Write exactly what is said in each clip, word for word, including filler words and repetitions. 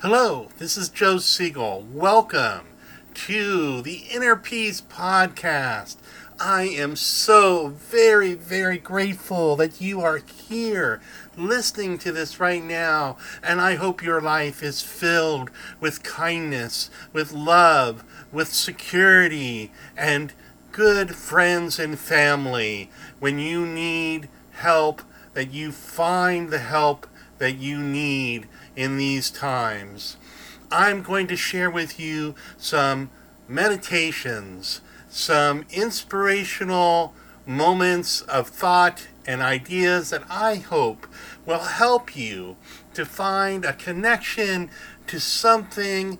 Hello, this is Joe Siegel. Welcome to the Inner Peace Podcast. I am so very, very grateful that you are here listening to this right now, and I hope your life is filled with kindness, with love, with security, and good friends and family. When you need help, that you find the help that you need in these times. I'm going to share with you some meditations, some inspirational moments of thought and ideas that I hope will help you to find a connection to something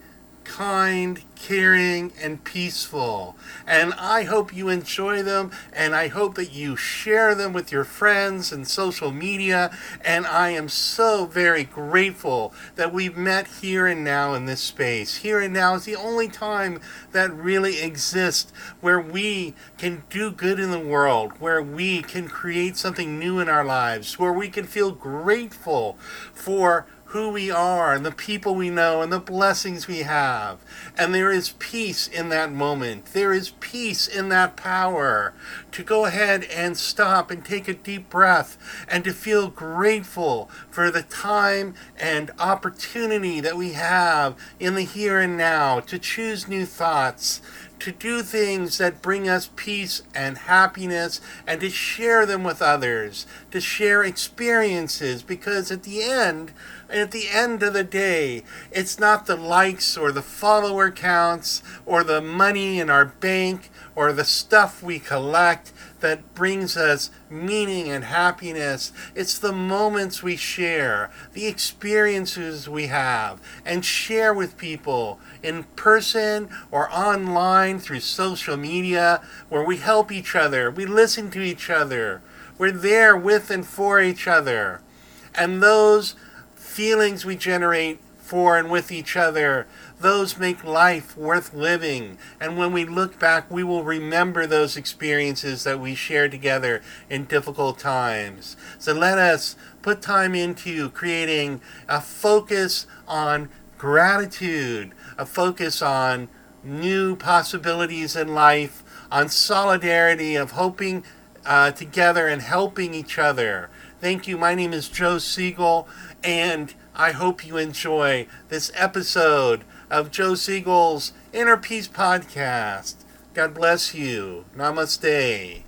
kind, caring, and peaceful. And I hope you enjoy them, and I hope that you share them with your friends and social media. And I am so very grateful that we've met here and now in this space. Here and now is the only time that really exists where we can do good in the world, where we can create something new in our lives, where we can feel grateful for who we are and the people we know and the blessings we have. And there is peace in that moment. There is peace in that power to go ahead and stop and take a deep breath and to feel grateful for the time and opportunity that we have in the here and now to choose new thoughts, to do things that bring us peace and happiness, and to share them with others, to share experiences, because at the end, at the end of the day, it's not the likes or the follower counts or the money in our bank or the stuff we collect that brings us meaning and happiness. It's the moments we share, the experiences we have, and share with people in person or online through social media, where we help each other, we listen to each other, we're there with and for each other. And those feelings we generate for and with each other, those make life worth living. And when we look back, we will remember those experiences that we shared together in difficult times. So let us put time into creating a focus on gratitude, a focus on new possibilities in life, on solidarity, of hoping uh, together and helping each other. Thank you. My name is Joe Siegel, and I hope you enjoy this episode of Joe Siegel's Inner Peace Podcast. God bless you. Namaste.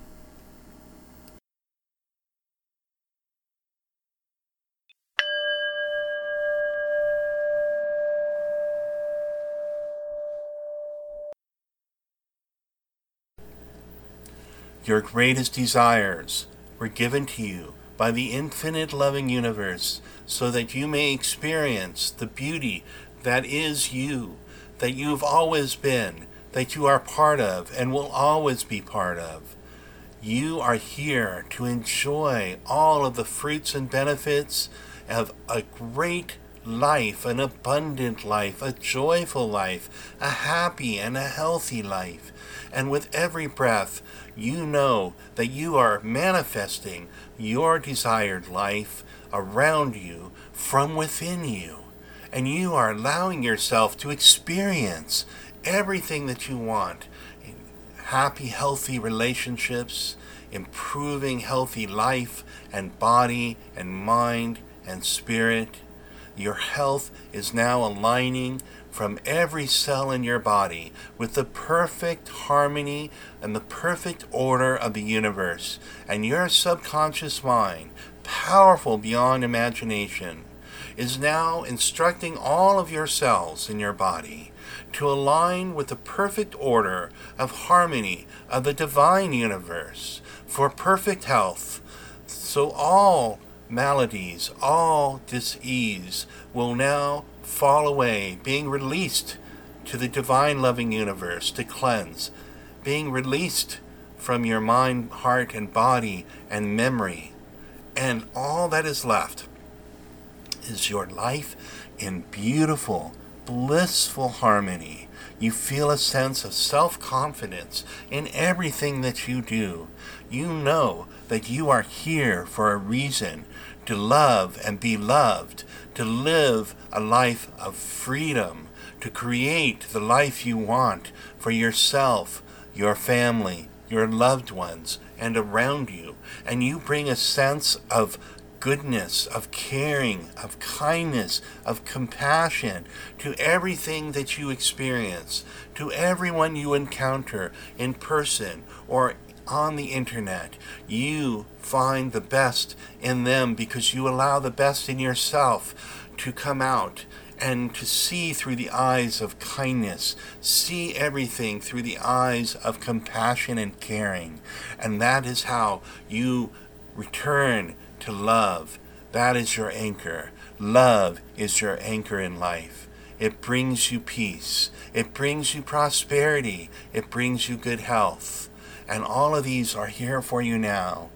Your greatest desires were given to you by the infinite loving universe, so that you may experience the beauty that is you, that you've always been, that you are part of and will always be part of. You are here to enjoy all of the fruits and benefits of a great life, an abundant life, a joyful life, a happy and a healthy life. And with every breath, you know that you are manifesting your desired life around you from within you. And you are allowing yourself to experience everything that you want. Happy, healthy relationships, improving healthy life and body and mind and spirit. Your health is now aligning from every cell in your body with the perfect harmony and the perfect order of the universe. And your subconscious mind, powerful beyond imagination, is now instructing all of your cells in your body to align with the perfect order of harmony of the divine universe for perfect health. So all maladies, all dis-ease will now fall away, being released to the divine loving universe to cleanse, being released from your mind, heart, and body and memory. And all that is left is your life in beautiful, blissful harmony. You feel a sense of self-confidence in everything that you do. You know that you are here for a reason, to love and be loved, to live a life of freedom, to create the life you want for yourself, your family, your loved ones, and around you. And you bring a sense of goodness, of caring, of kindness, of compassion to everything that you experience, to everyone you encounter in person or on the internet. You find the best in them because you allow the best in yourself to come out and to see through the eyes of kindness, see everything through the eyes of compassion and caring. And that is how you return to love. That is your anchor. Love is your anchor in life. It brings you peace. It brings you prosperity. It brings you good health. And all of these are here for you now.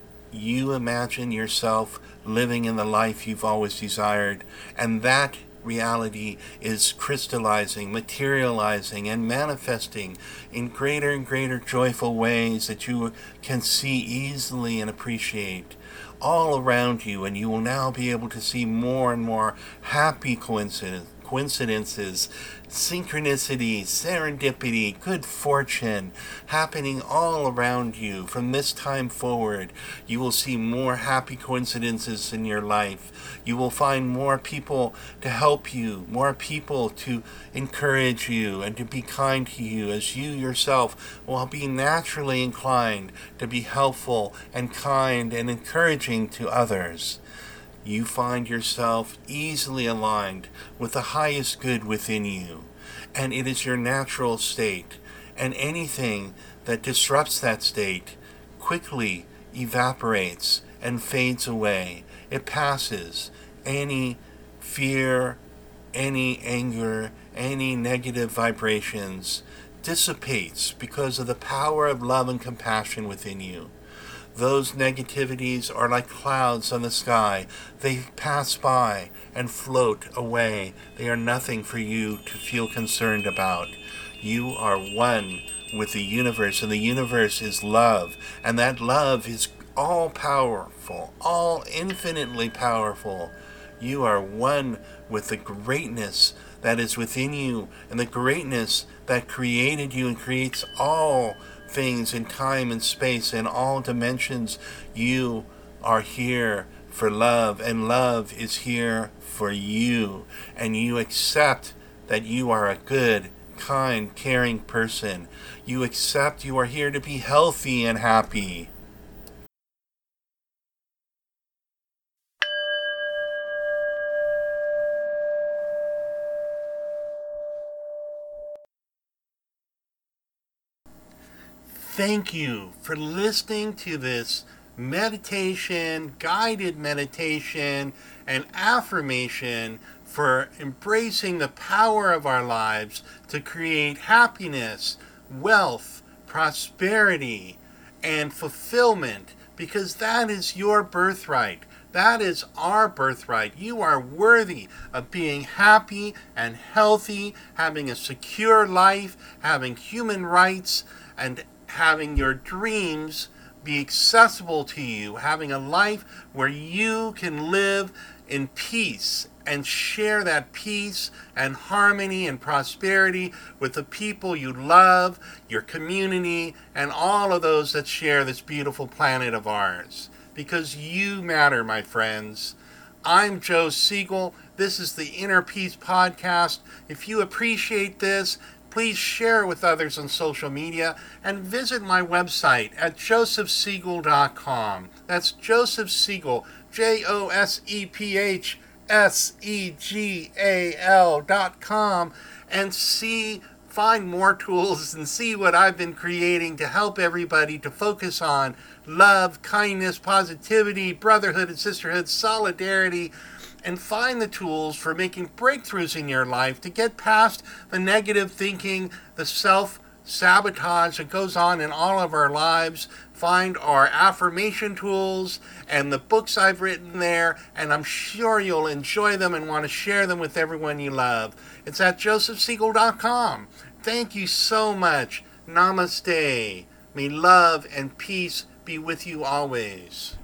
You imagine yourself living in the life you've always desired, and that reality is crystallizing, materializing, and manifesting in greater and greater joyful ways that you can see easily and appreciate all around you. And you will now be able to see more and more happy coincidence, coincidences, synchronicity, serendipity, good fortune happening all around you. From this time forward, you will see more happy coincidences in your life. You will find more people to help you, more people to encourage you and to be kind to you, as you yourself will be naturally inclined to be helpful and kind and encouraging to others. You find yourself easily aligned with the highest good within you, and it is your natural state, and anything that disrupts that state quickly evaporates and fades away. It passes. Any fear, any anger, any negative vibrations dissipates because of the power of love and compassion within you. Those negativities are like clouds on the sky. They pass by and float away. They are nothing for you to feel concerned about. You are one with the universe, and the universe is love. And that love is all powerful, all infinitely powerful. You are one with the greatness that is within you, and the greatness that created you and creates all things in time and space and all dimensions. You are here for love, and love is here for you. And you accept that you are a good, kind, caring person. You accept you are here to be healthy and happy. Thank you for listening to this meditation, guided meditation, and affirmation for embracing the power of our lives to create happiness, wealth, prosperity, and fulfillment, because that is your birthright. That is our birthright. You are worthy of being happy and healthy, having a secure life, having human rights, and having your dreams be accessible to you, having a life where you can live in peace and share that peace and harmony and prosperity with the people you love, your community, and all of those that share this beautiful planet of ours. Because you matter, my friends. I'm Joe Siegel. This is the Inner Peace Podcast. If you appreciate this, please share it with others on social media and visit my website at joseph siegel dot com. That's Joseph Siegel, J O S E P H S E G A L dot com, and see, find more tools and see what I've been creating to help everybody to focus on love, kindness, positivity, brotherhood and sisterhood, solidarity, and find the tools for making breakthroughs in your life to get past the negative thinking, the self-sabotage that goes on in all of our lives. Find our affirmation tools and the books I've written there, and I'm sure you'll enjoy them and want to share them with everyone you love. It's at joseph siegel dot com. Thank you so much. Namaste. May love and peace be with you always.